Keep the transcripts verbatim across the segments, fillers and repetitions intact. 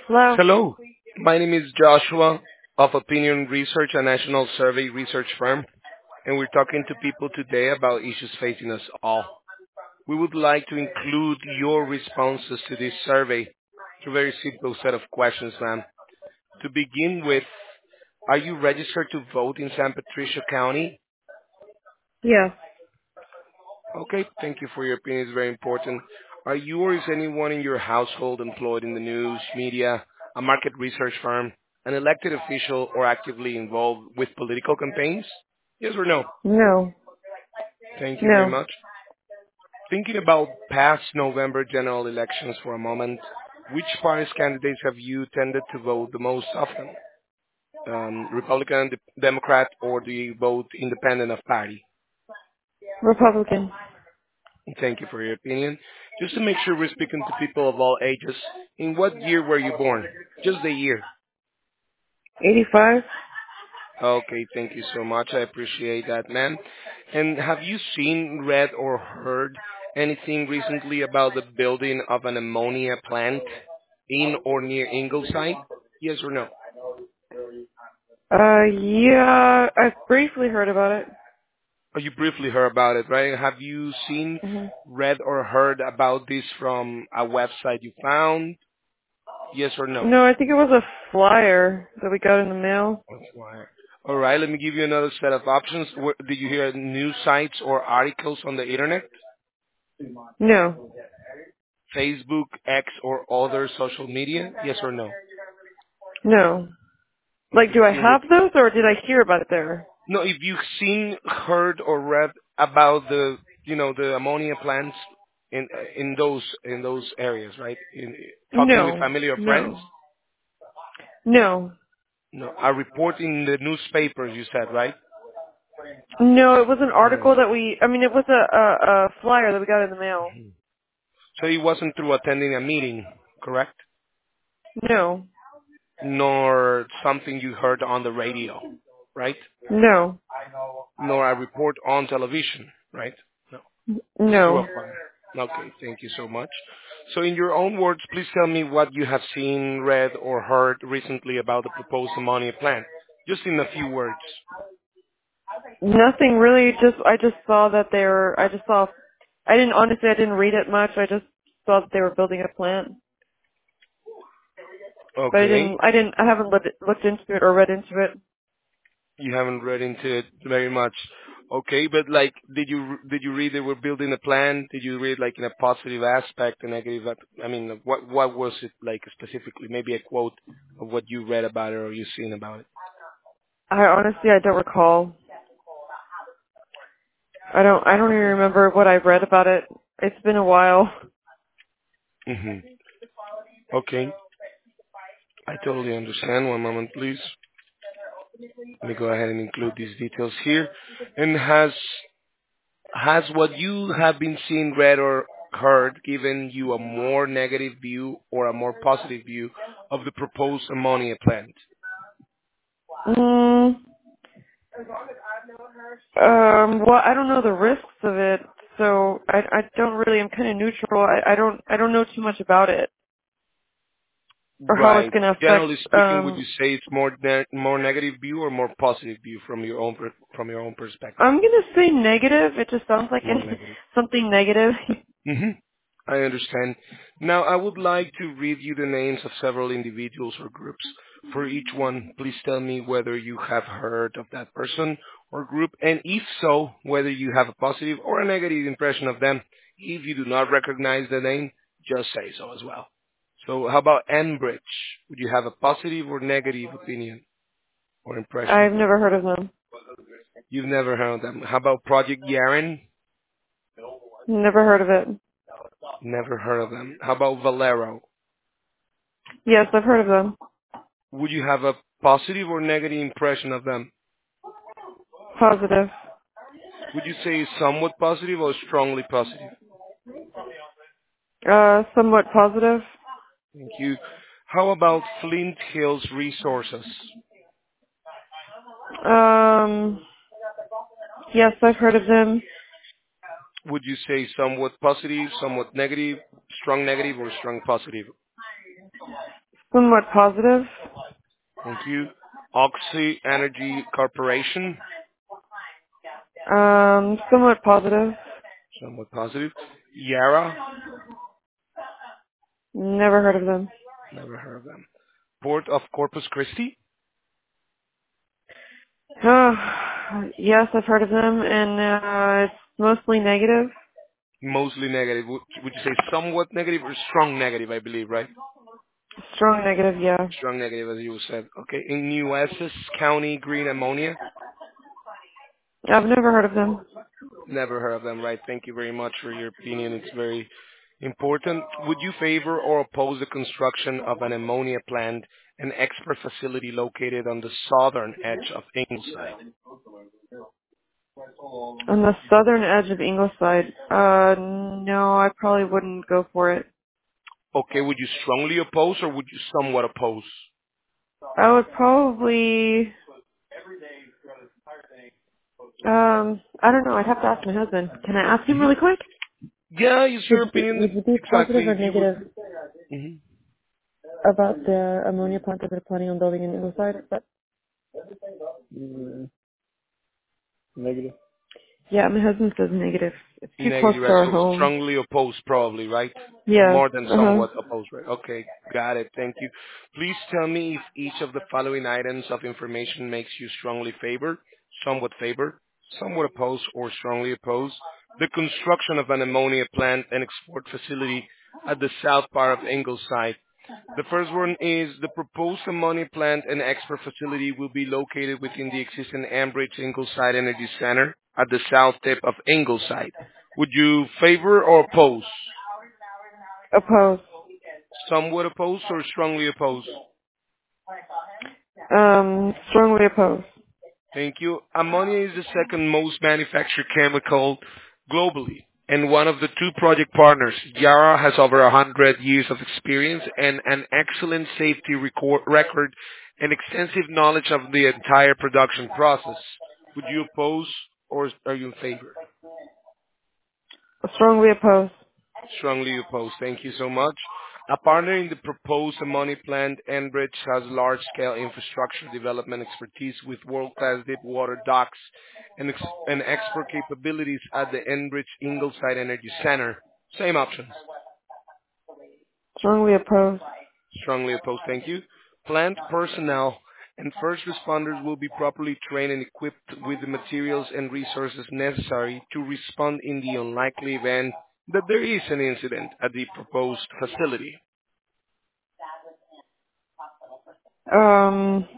Hello. Hello, my name is Joshua of Opinion Research, a national survey research firm, and we're talking to people today about issues facing us all. We would like to include your responses to this survey through a very simple set of questions, ma'am. To begin with, are you registered to vote in San Patricio County? Yes. Okay, thank you for your opinion. It's very important. Are you or is anyone in your household employed in the news, media, a market research firm, an elected official, or actively involved with political campaigns? Yes or no? No. Thank you very No. much. Thinking about past November general elections for a moment, which party's candidates have you tended to vote the most often? Um, Republican, De- Democrat, or do you vote independent of party? Republican. Thank you for your opinion. Just to make sure we're speaking to people of all ages, in what year were you born? Just the year. eighty-five? Okay, thank you so much. I appreciate that, ma'am. And have you seen, read, or heard anything recently about the building of an ammonia plant in or near Ingleside? Yes or no? Uh, yeah, I've briefly heard about it. Oh, you briefly heard about it, right? Have you seen, hmm read, or heard about this from a website you found? Yes or no? No, I think it was a flyer that we got in the mail. That's why. All right, let me give you another set of options. Where, did you hear news sites or articles on the internet? No. Facebook, X, or other social media? Yes or no? No. Like, Okay, do I can you have repeat? those, or did I hear about it there? No, if you've seen, heard, or read about the, you know, the ammonia plants in in those in those areas, right? In talking with No. family or friends? No. No. No, a report in the newspapers. You said, right? No, it was an No. article that we, I mean, it was a, a, a flyer that we got in the mail. Mhm. So it wasn't through attending a meeting, correct? No. Nor something you heard on the radio, right? No. Nor a report on television, right? No, through a No. file. Okay, thank you so much. So in your own words, please tell me what you have seen, read, or heard recently about the proposed ammonia plant. Just in a few words. Nothing really. Just I just saw that they were. I just saw. I didn't honestly. I didn't read it much. I just saw that they were building a plant, but I Okay. didn't. I didn't. I haven't looked looked into it or read into it. You haven't read into it very much. Okay, but like, did you did you read they were building a plan? Did you read like in a positive aspect, a negative? ap- I mean, what what was it like specifically? Maybe a quote of what you read about it or you seen about it. I honestly. I don't recall. I don't. I don't even Okay. remember what I read about it. It's been a while. Mhm. Okay. I totally understand. One moment, please. Let me go ahead and include these details here. And has has what you have been seeing, read, or heard given you a more negative view or a more positive view of the proposed ammonia plant? Mm, um. Well, I don't know the risks of it, so I. I don't really. I'm kind of neutral. I. I don't. I don't know too much about it or how it's Right. going to affect. Generally speaking, would Um. you say it's more ne- more negative view or more positive view from your own per- from your own perspective? I'm gonna say negative. It just sounds like More an, negative. something negative. hmm I understand. Now, I would like to read you the names of several individuals or groups. For each one, please tell me whether you have heard of that person or group, and if so, whether you have a positive or a negative impression of them. If you do not recognize the name, just say so as well. So how about Enbridge? Would you have a positive or negative opinion or impression I've of them? never heard of them. You've never heard of them. How about Project Yaren? Never heard of it. Never heard of them. How about Valero? Yes, I've heard of them. Would you have a positive or negative impression of them? Positive. Would you say somewhat positive or strongly positive? Uh, somewhat positive. Thank you. How about Flint Hills Resources? Um, yes, I've heard of them. Would you say somewhat positive, somewhat negative, strong negative, or strong positive? Somewhat positive. Thank you. Oxy Energy Corporation. Um, somewhat positive. Somewhat positive. Yara. Never heard of them. Never heard of them. Port of Corpus Christi. Oh, yes, I've heard of them, and uh, it's mostly negative. Mostly negative. Would, would you say somewhat negative or strong negative, I believe, right? Strong negative, yeah. Strong negative, as you said. Okay. In New Essex County Green Ammonia. I've never heard of them. Never heard of them, right? Thank you very much for your opinion. It's very important. Would you favor or oppose the construction of an ammonia plant and export facility located on the southern edge of Ingleside? On the southern edge of Ingleside, uh, no, I probably wouldn't go for it. Okay, would you strongly oppose or would you somewhat oppose? I would probably, um, I don't know. I'd have to ask my husband. Can I ask him hmm really quick? Yeah, it's your Would you, opinion. would you be positive Exactly. or If you would. negative hmm about the ammonia plant that they're planning on building in Ingleside? But Mm, negative. yeah, my husband says negative. It's too close Negative, to right? our So home. strongly opposed, probably, right? Yes. More than Uh huh. somewhat opposed, right? Okay, got it. Thank you. Please tell me if each of the following items of information makes you strongly favor, somewhat favor, somewhat opposed, or strongly opposed. The construction of an ammonia plant and export facility at the south part of Ingleside. The first one is the proposed ammonia plant and export facility will be located within the existing Ambridge Ingleside Energy Center at the south tip of Ingleside. Would you favor or oppose? Oppose. Somewhat oppose or strongly oppose? Um, strongly oppose. Thank you. Ammonia is the second most manufactured chemical globally, and one of the two project partners. Yara has over one hundred years of experience and an excellent safety record, record and extensive knowledge of the entire production process. Would you oppose or are you in favor? Strongly oppose. Strongly opposed. Thank you so much. A partner in the proposed ammonia plant, Enbridge has large-scale infrastructure development expertise with world-class deep water docks and, ex- and export capabilities at the Enbridge Ingleside Energy Center. Same options. Strongly oppose. Strongly opposed. Thank you. Plant personnel and first responders will be properly trained and equipped with the materials and resources necessary to respond in the unlikely event that there is an incident at the proposed facility. Um,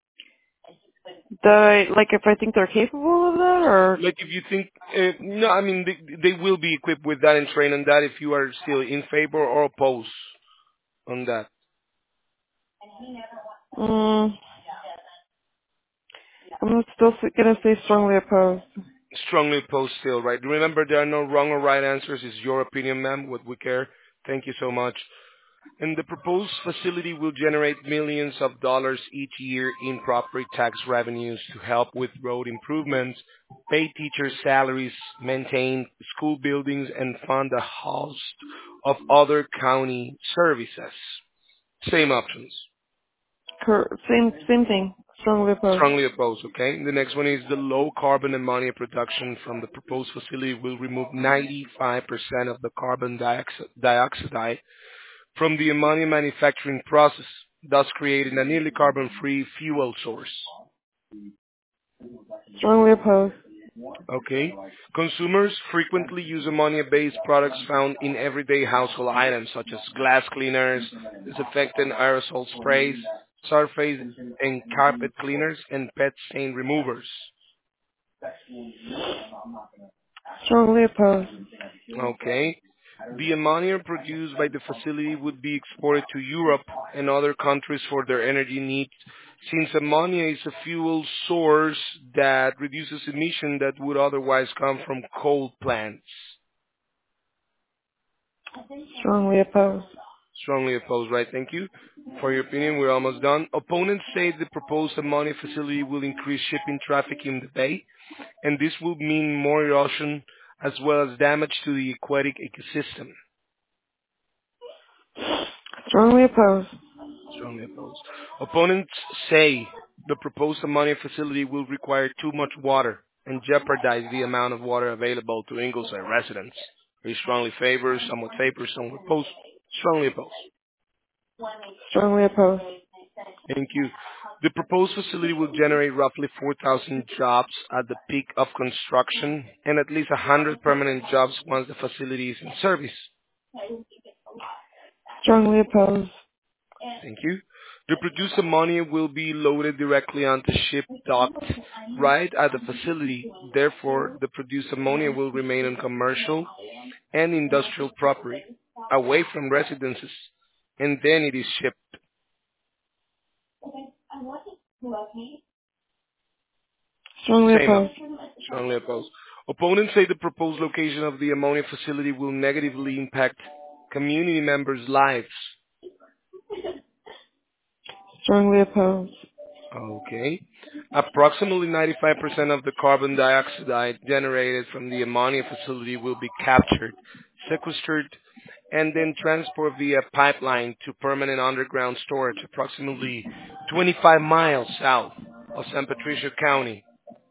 the like if I think they're capable of that, or Like if you think, uh, no, I mean, they, they will be equipped with that and trained on that if you are still in favor or opposed on that. mm, I'm still s- gonna say strongly oppose. Strongly opposed still, right? Remember, there are no wrong or right answers. It's your opinion, ma'am, what we care. Thank you so much. And the proposed facility will generate millions of dollars each year in property tax revenues to help with road improvements, pay teachers' salaries, maintain school buildings, and fund a host of other county services. Same options. Cor- same same thing. Strongly oppose. Strongly opposed, okay? The next one is the low carbon ammonia production from the proposed facility will remove ninety-five percent of the carbon dioxide dioxide from the ammonia manufacturing process, thus creating a nearly carbon-free fuel source. Strongly oppose. Okay. Consumers frequently use ammonia-based products found in everyday household items such as glass cleaners, disinfectant aerosol sprays, surface and carpet cleaners, and pet stain removers. Strongly oppose. Okay. The ammonia produced by the facility would be exported to Europe and other countries for their energy needs, since ammonia is a fuel source that reduces emission that would otherwise come from coal plants. Strongly oppose. Strongly opposed, right? Thank you for your opinion. We're almost done. Opponents say the proposed ammonia facility will increase shipping traffic in the bay, and this will mean more erosion as well as damage to the aquatic ecosystem. Strongly oppose. Strongly opposed. Opponents say the proposed ammonia facility will require too much water and jeopardize the amount of water available to Ingleside residents. Are you strongly favor, somewhat favor, somewhat opposed? Strongly opposed. Strongly opposed. Thank you. The proposed facility will generate roughly four thousand jobs at the peak of construction and at least one hundred permanent jobs once the facility is in service. Strongly opposed. Thank you. The produced ammonia will be loaded directly onto ship docked right at the facility. Therefore, the produced ammonia will remain on commercial and industrial property, away from residences, and then it is shipped. Strongly Same up. opposed. Strongly opposed. Opponents say the proposed location of the ammonia facility will negatively impact community members' lives. Strongly opposed. Okay. Approximately ninety-five percent of the carbon dioxide generated from the ammonia facility will be captured, sequestered, and then transported via pipeline to permanent underground storage approximately twenty-five miles south of San Patricio County.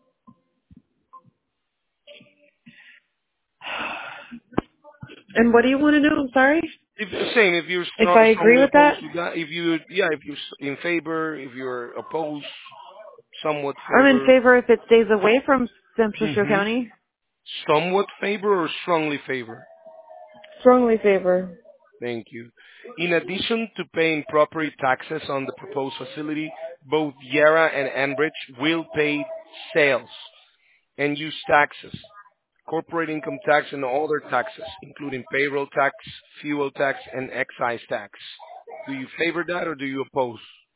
And what do you want to know? I'm sorry. If, same, if you're If strong, I agree strongly with that? opposed to that, if you, yeah, if you're s- in favor, if you're opposed, somewhat I'm in favor, favor if it stays away from San Patricio hmm County. somewhat favor or strongly favor. Strongly favor. Thank you. In addition to paying property taxes on the proposed facility, both Yara and Enbridge will pay sales and use taxes, corporate income tax and other taxes, including payroll tax, fuel tax, and excise tax. Do you favor that or do you oppose?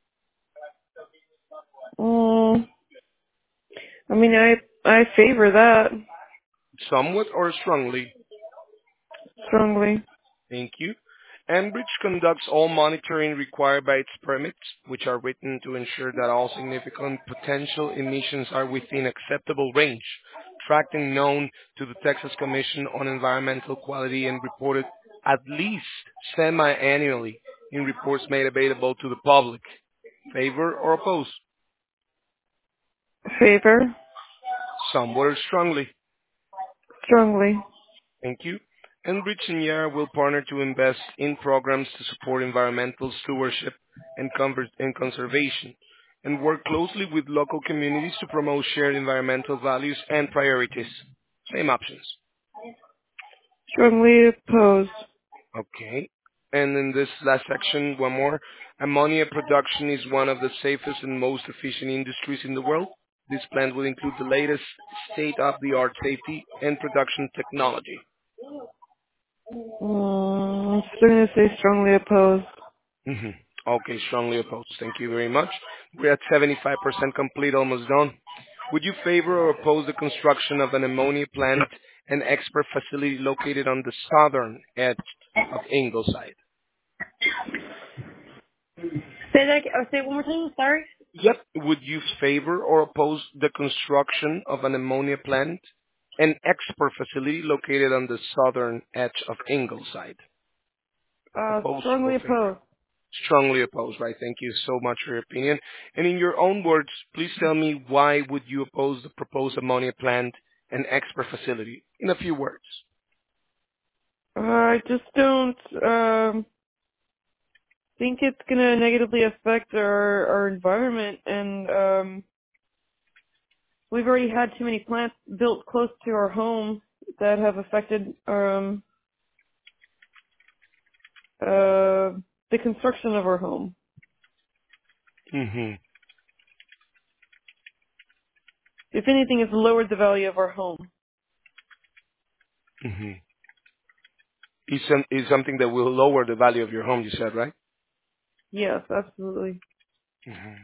Mm, I mean, I I favor that Somewhat or strongly? strongly. Thank you. Enbridge conducts all monitoring required by its permits, which are written to ensure that all significant potential emissions are within acceptable range, tracked and known to the Texas Commission on Environmental Quality and reported at least semi-annually in reports made available to the public. Favor or oppose? Favor Somewhat or strongly? strongly. Thank you. Enbridge and Yara will partner to invest in programs to support environmental stewardship and, conver- and conservation, and work closely with local communities to promote shared environmental values and priorities. Same options. Strongly opposed. Okay. And in this last section, one more. Ammonia production is one of the safest and most efficient industries in the world. This plant will include the latest state-of-the-art safety and production technology. Mm, I'm still gonna say strongly opposed. hmm Okay, strongly opposed. Thank you very much. We're at seventy-five percent complete, almost done. Would you favor or oppose the construction of an ammonia plant and export facility located on the southern edge of Ingleside? Say that. Oh, say it one more time. Sorry. Yep. Would you favor or oppose the construction of an ammonia plant and export facility located on the southern edge of Ingleside? Uh, Opposed or strongly favor? opposed. Strongly opposed, right? Thank you so much for your opinion. And in your own words, please tell me why would you oppose the proposed ammonia plant and export facility? In a few words. Uh, I just don't um think it's gonna negatively affect our our environment, and um we've already had too many plants built close to our home that have affected um uh the construction of our home. Mm-hmm. If anything, it's lowered the value of our home. Mm-hmm. Is, some, is something that will lower the value of your home, you said, right? Yes, absolutely. Mm-hmm.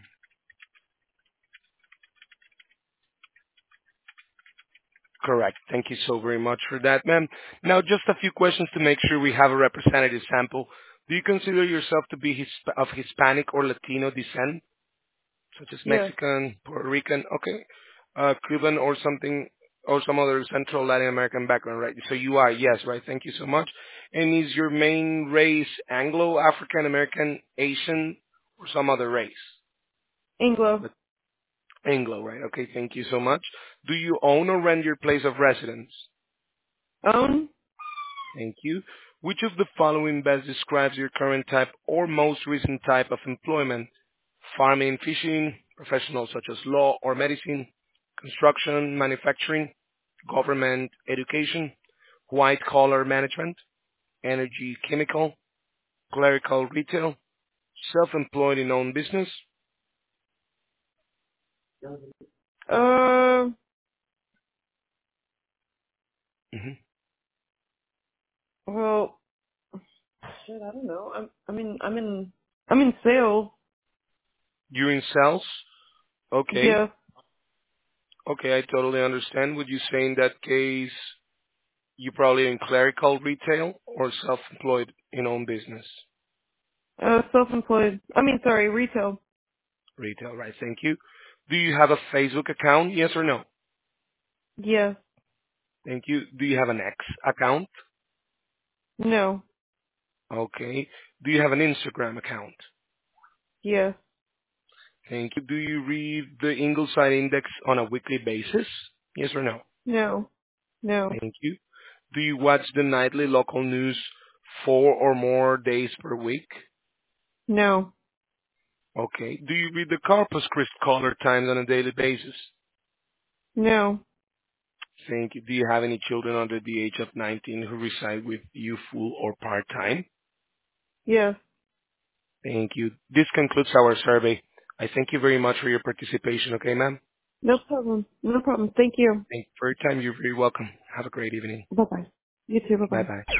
Correct. Thank you so very much for that, ma'am. Now, just a few questions to make sure we have a representative sample. Do you consider yourself to be Hisp- of Hispanic or Latino descent? Such as Yes. Mexican, Puerto Rican, okay, uh, Cuban or something, or some other Central Latin American background, right? So you are, yes, right? Thank you so much. And is your main race Anglo, African American, Asian, or some other race? Anglo. But Anglo, right? Okay, thank you so much. Do you own or rent your place of residence? Own? Thank you. Which of the following best describes your current type or most recent type of employment? Farming, fishing, professionals such as law or medicine, construction, manufacturing, government, education, white-collar management, energy, chemical, clerical, retail, self-employed in own business. Uh, hmm well, shit, I don't know. I'm, I mean, I'm in, I'm in sales. You're in sales? Okay. Yes. Okay, I totally understand. Would you say in that case you're probably in clerical retail or self-employed in own business? Uh, self-employed. I mean, sorry, retail. Retail, right. Thank you. Do you have a Facebook account? Yes or no? Yes. Thank you. Do you have an X account? No. Okay. Do you have an Instagram account? Yes. Thank you. Do you read the Ingleside Index on a weekly basis? Yes or no? No. No. Thank you. Do you watch the nightly local news four or more days per week? No. Okay. Do you read the Corpus Christi Caller Times on a daily basis? No. Thank you. Do you have any children under the age of nineteen who reside with you full or part-time? Yes. Thank you. This concludes our survey. I thank you very much for your participation, okay, ma'am? No problem. No problem. Thank you. Thank you for your time. You're very welcome. Have a great evening. Bye-bye. You too. Bye-bye. Bye-bye.